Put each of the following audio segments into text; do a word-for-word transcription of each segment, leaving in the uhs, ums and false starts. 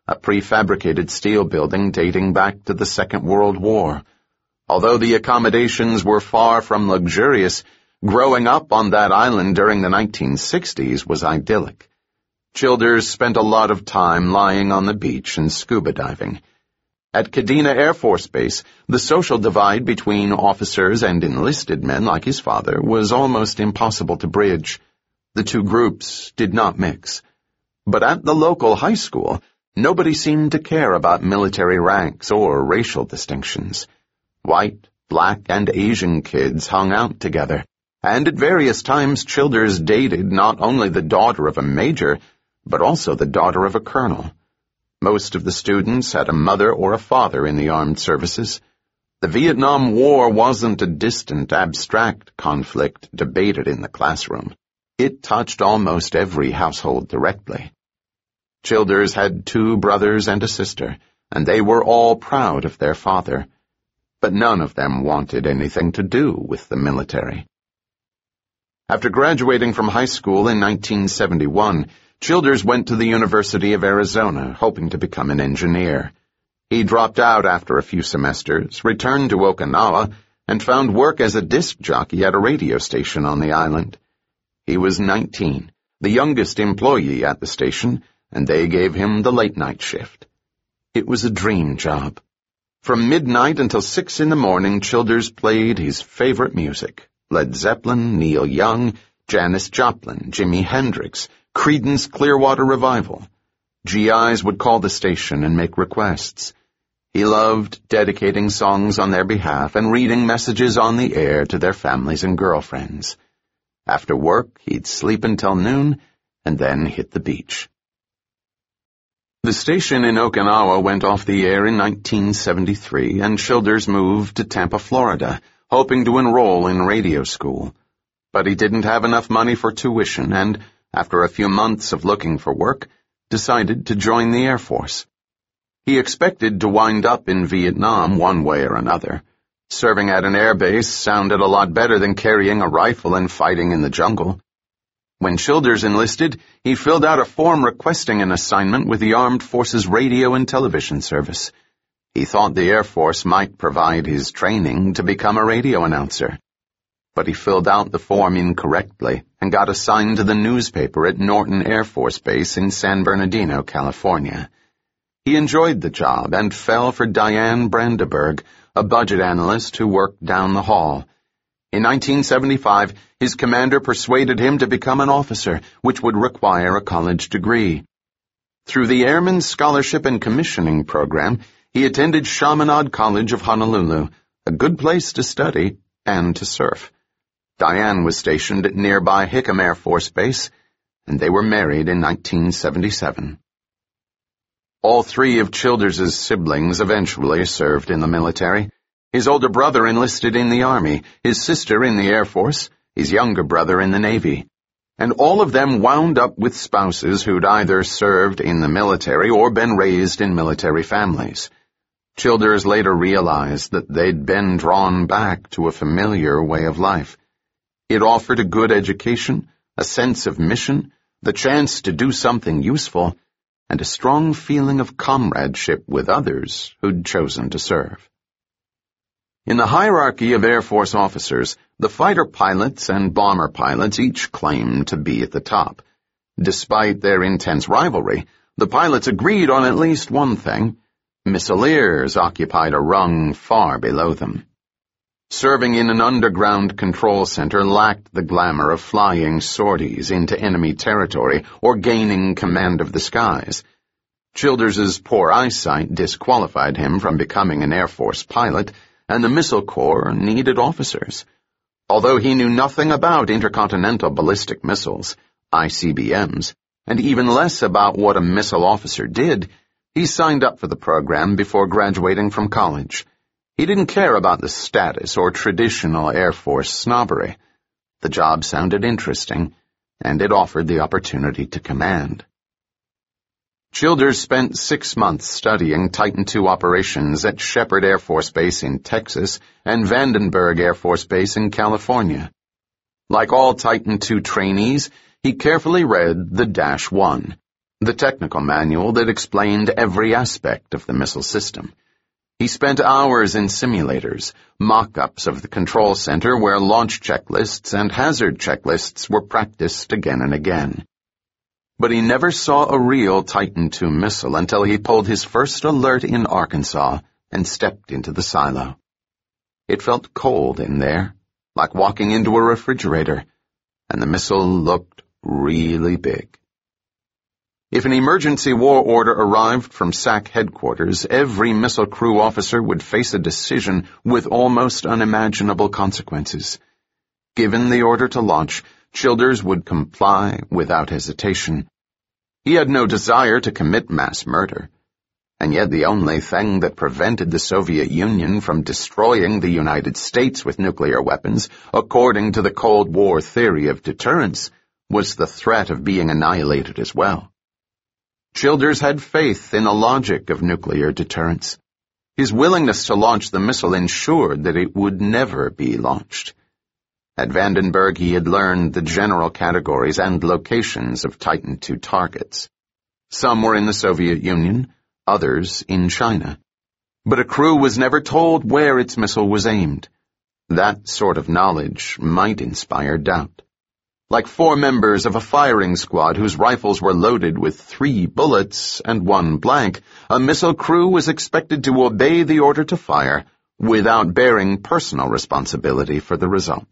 a prefabricated steel building dating back to the Second World War. Although the accommodations were far from luxurious, growing up on that island during the nineteen sixties was idyllic. Childers spent a lot of time lying on the beach and scuba diving. At Kadena Air Force Base, the social divide between officers and enlisted men like his father was almost impossible to bridge. The two groups did not mix. But at the local high school, nobody seemed to care about military ranks or racial distinctions. White, black, and Asian kids hung out together, and at various times Childers dated not only the daughter of a major, but also the daughter of a colonel. Most of the students had a mother or a father in the armed services. The Vietnam War wasn't a distant, abstract conflict debated in the classroom. It touched almost every household directly. Childers had two brothers and a sister, and they were all proud of their father. But none of them wanted anything to do with the military. After graduating from high school in nineteen seventy-one, Childers went to the University of Arizona, hoping to become an engineer. He dropped out after a few semesters, returned to Okinawa, and found work as a disc jockey at a radio station on the island. He was nineteen, the youngest employee at the station, and they gave him the late-night shift. It was a dream job. From midnight until six in the morning, Childers played his favorite music: Led Zeppelin, Neil Young, Janis Joplin, Jimi Hendrix, Creedence Clearwater Revival. G Is would call the station and make requests. He loved dedicating songs on their behalf and reading messages on the air to their families and girlfriends. After work, he'd sleep until noon and then hit the beach. The station in Okinawa went off the air in nineteen seventy-three, and Childers moved to Tampa, Florida, hoping to enroll in radio school. But he didn't have enough money for tuition and, after a few months of looking for work, decided to join the Air Force. He expected to wind up in Vietnam one way or another. Serving at an air base sounded a lot better than carrying a rifle and fighting in the jungle. When Childers enlisted, he filled out a form requesting an assignment with the Armed Forces Radio and Television Service. He thought the Air Force might provide his training to become a radio announcer. But he filled out the form incorrectly and got assigned to the newspaper at Norton Air Force Base in San Bernardino, California. He enjoyed the job and fell for Diane Brandenburg, a budget analyst who worked down the hall. In nineteen seventy-five, his commander persuaded him to become an officer, which would require a college degree. Through the Airman Scholarship and Commissioning Program, he attended Chaminade College of Honolulu, a good place to study and to surf. Diane was stationed at nearby Hickam Air Force Base, and they were married in nineteen seventy-seven. All three of Childers's siblings eventually served in the military. His older brother enlisted in the Army, his sister in the Air Force, his younger brother in the Navy. And all of them wound up with spouses who'd either served in the military or been raised in military families. Childers later realized that they'd been drawn back to a familiar way of life. It offered a good education, a sense of mission, the chance to do something useful, and a strong feeling of comradeship with others who'd chosen to serve. In the hierarchy of Air Force officers, the fighter pilots and bomber pilots each claimed to be at the top. Despite their intense rivalry, the pilots agreed on at least one thing: missileers occupied a rung far below them. Serving in an underground control center lacked the glamour of flying sorties into enemy territory or gaining command of the skies. Childers's poor eyesight disqualified him from becoming an Air Force pilot, and the Missile Corps needed officers. Although he knew nothing about intercontinental ballistic missiles, I C B Ms, and even less about what a missile officer did, he signed up for the program before graduating from college. He didn't care about the status or traditional Air Force snobbery. The job sounded interesting, and it offered the opportunity to command. Childers spent six months studying Titan two operations at Shepherd Air Force Base in Texas and Vandenberg Air Force Base in California. Like all Titan two trainees, he carefully read the Dash one. the technical manual that explained every aspect of the missile system. He spent hours in simulators, mock-ups of the control center where launch checklists and hazard checklists were practiced again and again. But he never saw a real Titan two missile until he pulled his first alert in Arkansas and stepped into the silo. It felt cold in there, like walking into a refrigerator, and the missile looked really big. If an emergency war order arrived from S A C headquarters, every missile crew officer would face a decision with almost unimaginable consequences. Given the order to launch, Childers would comply without hesitation. He had no desire to commit mass murder, and yet the only thing that prevented the Soviet Union from destroying the United States with nuclear weapons, according to the Cold War theory of deterrence, was the threat of being annihilated as well. Childers had faith in the logic of nuclear deterrence. His willingness to launch the missile ensured that it would never be launched. At Vandenberg he had learned the general categories and locations of Titan two targets. Some were in the Soviet Union, others in China. But a crew was never told where its missile was aimed. That sort of knowledge might inspire doubt. Like four members of a firing squad whose rifles were loaded with three bullets and one blank, a missile crew was expected to obey the order to fire without bearing personal responsibility for the result.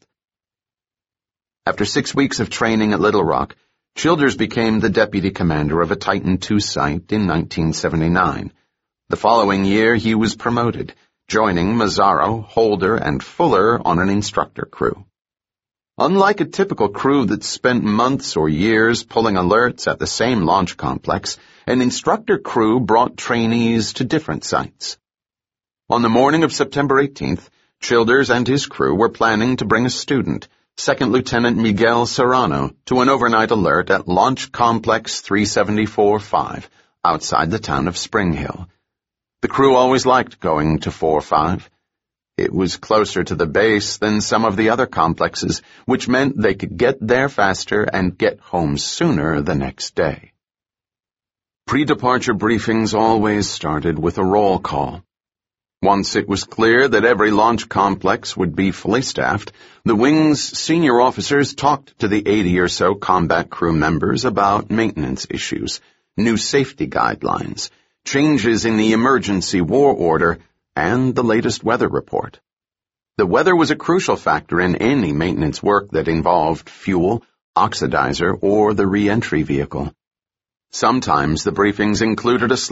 After six weeks of training at Little Rock, Childers became the deputy commander of a Titan two site in nineteen seventy-nine. The following year he was promoted, joining Mazzaro, Holder, and Fuller on an instructor crew. Unlike a typical crew that spent months or years pulling alerts at the same launch complex, an instructor crew brought trainees to different sites. On the morning of September eighteenth, Childers and his crew were planning to bring a student, Second Lieutenant Miguel Serrano, to an overnight alert at Launch Complex three seventy-four five, outside the town of Spring Hill. The crew always liked going to four five. It was closer to the base than some of the other complexes, which meant they could get there faster and get home sooner the next day. Pre-departure briefings always started with a roll call. Once it was clear that every launch complex would be fully staffed, the wing's senior officers talked to the eighty or so combat crew members about maintenance issues, new safety guidelines, changes in the emergency war order, and the latest weather report. The weather was a crucial factor in any maintenance work that involved fuel, oxidizer, or the re-entry vehicle. Sometimes the briefings included a